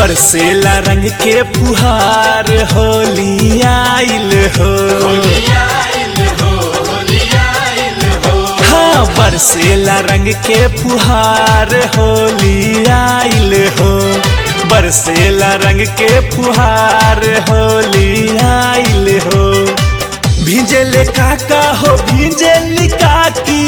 बरसेला रंग के फुहार होली आइल हो। हाँ बरसेला रंग के फुहार होली आइल हो। बरसेला रंग के फुहार होली आइल हो। भींजले काका हो भींजली काकी,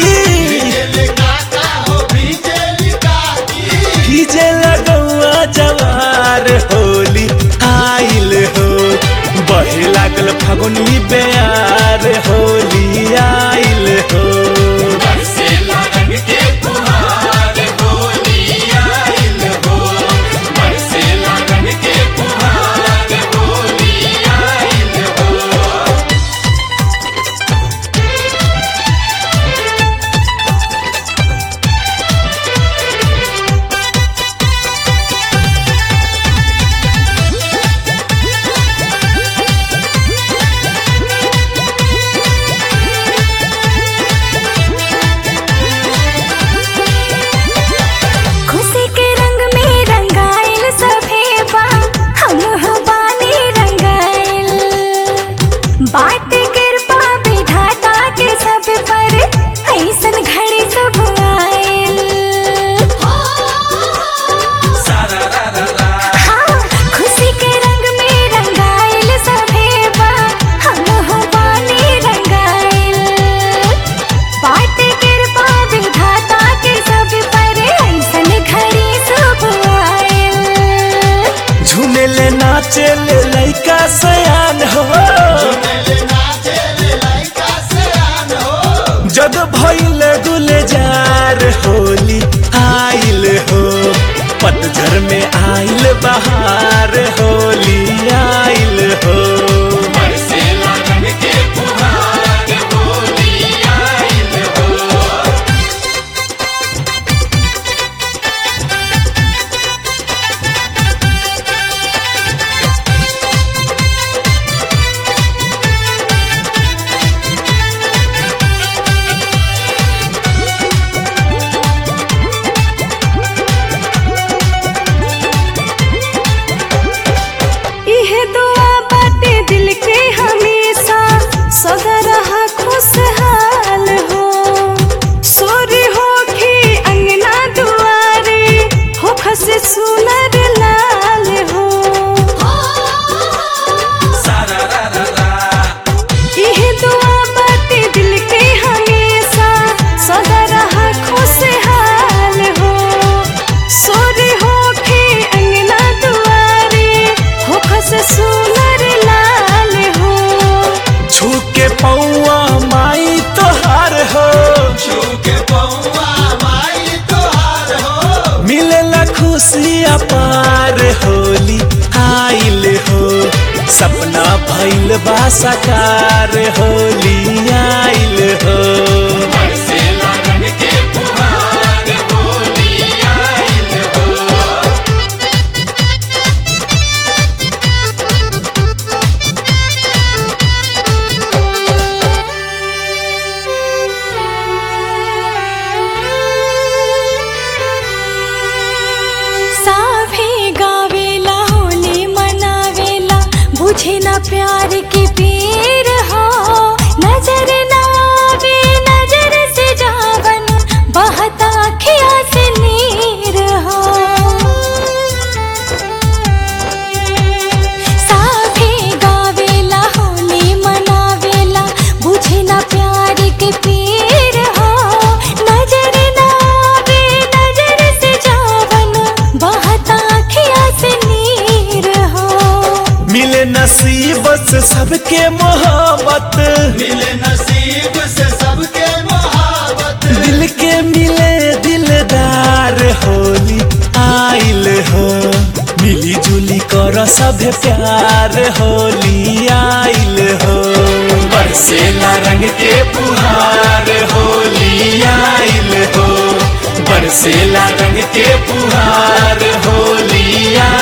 भीजे लगौआ जवार होली आइल हो। बहे लागल फगुनी बेयार होली आइल हो। बरसेला रंग के फुहार होली आइल हो। बरसेला रंग के फुहार होली आइल हो। खुशी के रंग में रंगाइल सभे बा, हम बानी रंगाइल। बाट कृपा विधाता के सब पर, ऐसन घड़ी शुभ आइल। हाँ, खुशी के रंग में रंगाइल सभे बा, हम बानी रंगाइल। बाट कृपा विधाता के सब पर, ऐसन घड़ी शुभ आइल। झूमेले नाचेले लइका सयान हो। जग भइल गुलजार होली आइल हो। पतझर में आइल बहार होली आइल हो। बरसेला रंग के फुहार होली आइल हो। इह दुआ बाटे दिल के हमेशा, सदा रहा खुशहाल हो। सोरी होके अंगना दुआरे, हो खस सुनर लाल हो। इह दुआ बाटे दिल के हमेशा, सदा रहा खुशहाल हो। सोरी होके अंगना दुआरे, हो खस सुनर लाल हो। छू के पौआ माई तोहार हो। छू के पौआ माई तोहार हो। मिलेला खुशी अपार होली आइल हो। सपना भइल बा साकार होली आइल हो। बरसेला रंग के फुहार होली आइल हो। साभे गावेला होली मनावेला, बुझे ना प्यार की पीर हो। नजर ना आवे नजर से जावन, बहता अखिया से नीर हो। साभे गावेला होली मनावेला, बुझे ना प्यार की पीर हो। नजर ना आवे नजर से जावन, बहता अखिया से नीर हो। मिले नसीब से सबके मोहब्बत, मिले नसीब से सबके मोहब्बत। दिल के मिले दिलदार होली आइल हो। मिली जुली कर सभे प्यार होली आइल हो। बरसेला रंग के फुहार होली आइल हो। बरसेला रंग के फुहार होली आइल